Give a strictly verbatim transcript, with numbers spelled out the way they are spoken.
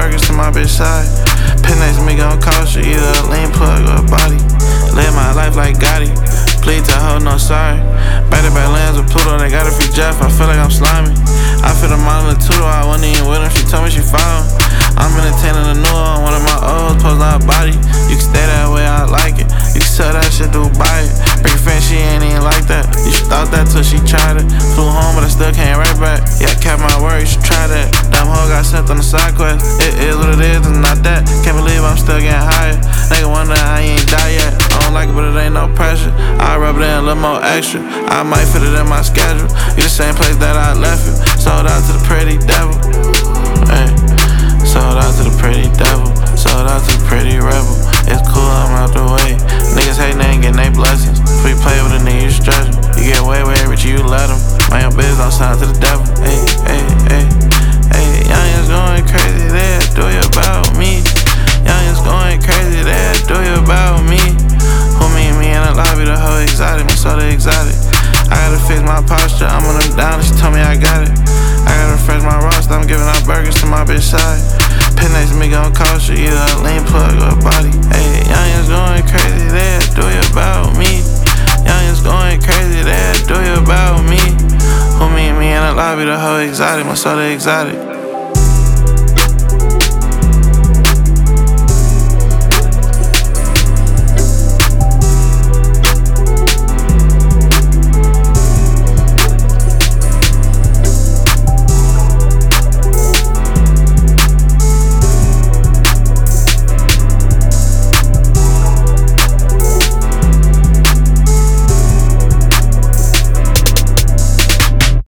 burgers to my bitch side. Pin next to me gon' cost you either a lean plug or a body. Live my life like Gotti, please tell her no sorry. Back to back lands with Pluto, they got a free Jeff, I feel like I'm slimy. I feel the model of Tudo, I wasn't even with him, she told me she found him. I'm entertaining a new one, one of my old posts on her body. You can stay that way, I like it. You can sell that shit, do buy it. Bring a friend, she ain't even like that. You should thought that till she tried it. Flew home, but I still can't write back. Yeah, I kept my word, you should try that. Dumb hoe got sent on the side quest. It is what it is, it's not that. Can't believe I'm still getting higher. Nigga wonder I ain't die yet. I don't like it, but it ain't no pressure. I rub it in a little more extra. I might fit it in my schedule. You the same place that I left you. Sold out to the pretty devil. Hey. Sold out to the pretty devil. Sold out to the pretty rebel. It's cool, I'm out the way. Niggas hatin', they ain't getting they blessings. Free play with a nigga, you stretch 'em. You get way, way rich, you let 'em. Man, your biz don't sound to the devil. Hey, hey, hey, hey. Youngins going crazy, they do you about me. Youngins going crazy, they do you about me. Who me, me in the lobby, the hoe exotic, my soda exotic. I gotta fix my posture, I'm on them down, she told me I got it. I gotta refresh my roster, I'm giving out burgers to my bitch side. Pin next to me gon' cost you either a lean plug or a body. Hey, youngins going crazy, they do you about me. Youngins going crazy, they do you about me. Who me, me in the lobby, the hoe exotic, my soda exotic.